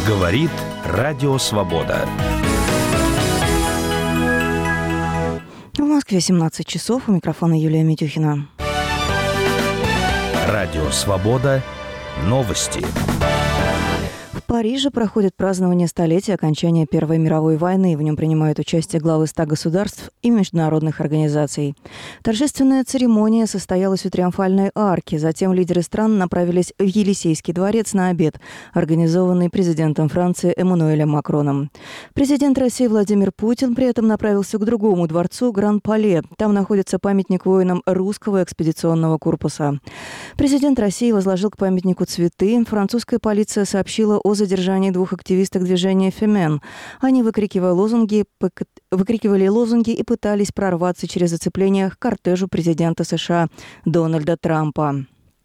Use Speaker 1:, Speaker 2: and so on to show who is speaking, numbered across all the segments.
Speaker 1: Говорит Радио Свобода.
Speaker 2: В Москве 17 часов. У микрофона Юлия Митюхина.
Speaker 1: Радио Свобода. Новости.
Speaker 2: В Париже проходит празднование столетия окончания Первой мировой войны. В нем принимают участие главы 100 государств и международных организаций. Торжественная церемония состоялась у Триумфальной арки. Затем лидеры стран направились в Елисейский дворец на обед, организованный президентом Франции Эммануэлем Макроном. Президент России Владимир Путин при этом направился к другому дворцу Гран-Пале. Там находится памятник воинам русского экспедиционного корпуса. Президент России возложил к памятнику цветы. Французская полиция сообщила о задержании 2 активисток движения «Фемен». Они выкрикивали лозунги и пытались прорваться через зацепление к кортежу президента США Дональда Трампа.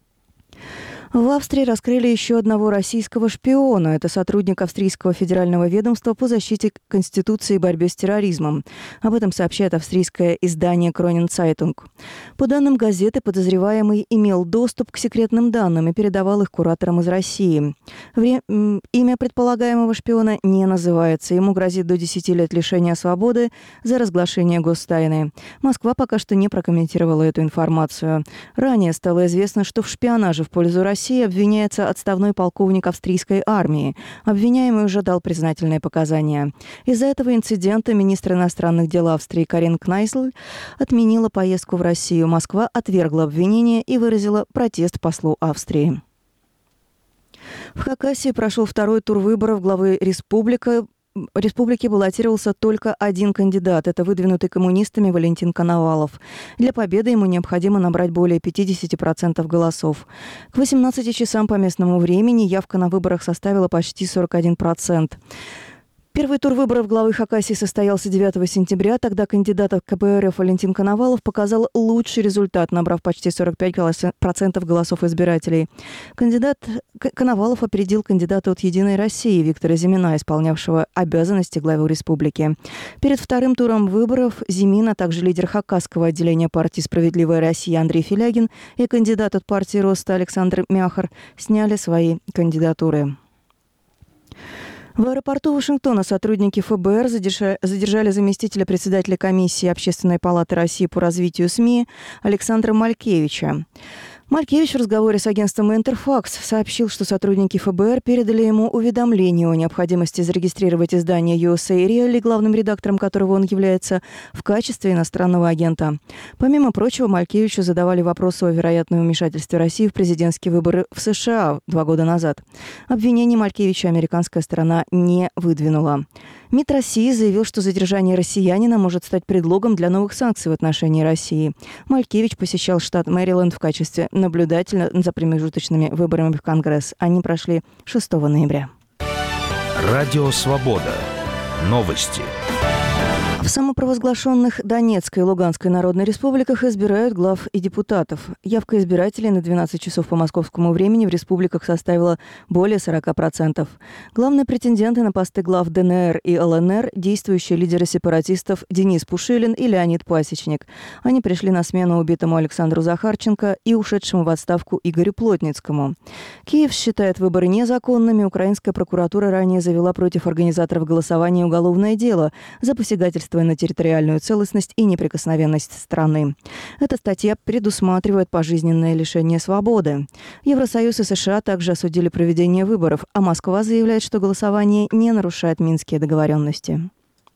Speaker 2: В Австрии раскрыли еще одного российского шпиона. Это сотрудник Австрийского федерального ведомства по защите Конституции и борьбе с терроризмом. Об этом сообщает австрийское издание «Кронен Цайтунг». По данным газеты, подозреваемый имел доступ к секретным данным и передавал их кураторам из России. Имя предполагаемого шпиона не называется. Ему грозит до 10 лет лишения свободы за разглашение гостайны. Москва пока что не прокомментировала эту информацию. Ранее стало известно, что в шпионаже в пользу России обвиняется отставной полковник австрийской армии. Обвиняемый уже дал признательные показания. Из-за этого инцидента министр иностранных дел Австрии Карин Кнайзл отменила поездку в Россию. Москва отвергла обвинение и выразила протест послу Австрии. В Хакасии прошел второй тур выборов главы республики баллотировался только один кандидат. Это выдвинутый коммунистами Валентин Коновалов. Для победы ему необходимо набрать более 50% голосов. К 18 часам по местному времени явка на выборах составила почти 41%. Первый тур выборов главы Хакасии состоялся 9 сентября. Тогда кандидат КПРФ Валентин Коновалов показал лучший результат, набрав почти 45% голосов избирателей. Коновалов опередил кандидата от «Единой России» Виктора Зимина, исполнявшего обязанности главы республики. Перед вторым туром выборов Зимин, а также лидер хакасского отделения партии «Справедливая Россия» Андрей Филягин и кандидат от партии «Роста» Александр Мяхар сняли свои кандидатуры. В аэропорту Вашингтона сотрудники ФБР задержали заместителя председателя комиссии Общественной палаты России по развитию СМИ Александра Малькевича. Малькевич в разговоре с агентством «Интерфакс» сообщил, что сотрудники ФБР передали ему уведомление о необходимости зарегистрировать издание USA Reali, главным редактором которого он является, в качестве иностранного агента. Помимо прочего, Малькевичу задавали вопросы о вероятном вмешательстве России в президентские выборы в США 2 года назад. Обвинений Малькевича американская сторона не выдвинула. МИД России заявил, что задержание россиянина может стать предлогом для новых санкций в отношении России. Малькевич посещал штат Мэриленд в качестве наблюдателя за промежуточными выборами в Конгресс. Они прошли 6 ноября.
Speaker 1: Радио Свобода. Новости.
Speaker 2: В самопровозглашенных Донецкой и Луганской народной республиках избирают глав и депутатов. Явка избирателей на 12 часов по московскому времени в республиках составила более 40%. Главные претенденты на посты глав ДНР и ЛНР – действующие лидеры сепаратистов Денис Пушилин и Леонид Пасечник. Они пришли на смену убитому Александру Захарченко и ушедшему в отставку Игорю Плотницкому. Киев считает выборы незаконными. Украинская прокуратура ранее завела против организаторов голосования уголовное дело за посягательство на территориальную целостность и неприкосновенность страны. Эта статья предусматривает пожизненное лишение свободы. Евросоюз и США также осудили проведение выборов, а Москва заявляет, что голосование не нарушает Минские договоренности.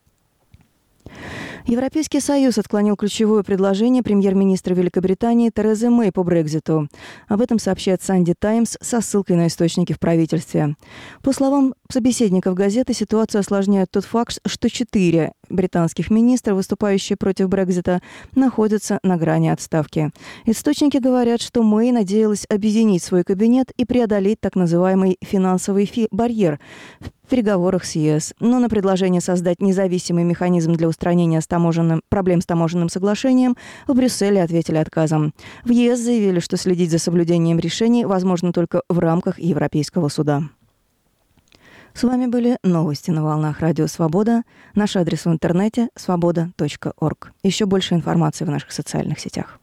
Speaker 2: Европейский Союз отклонил ключевое предложение премьер-министра Великобритании Терезы Мэй по Брекситу. Об этом сообщает Sunday Times со ссылкой на источники в правительстве. По словам собеседников газеты, ситуацию осложняет тот факт, что 4 британских министра, выступающие против Брексита, находятся на грани отставки. Источники говорят, что Мэй надеялась объединить свой кабинет и преодолеть так называемый финансовый барьер в переговорах с ЕС. Но на предложение создать независимый механизм для устранения проблем с таможенным соглашением в Брюсселе ответили отказом. В ЕС заявили, что следить за соблюдением решений возможно только в рамках Европейского суда. С вами были новости на волнах Радио Свобода. Наш адрес в интернете – svoboda.org. Еще больше информации в наших социальных сетях.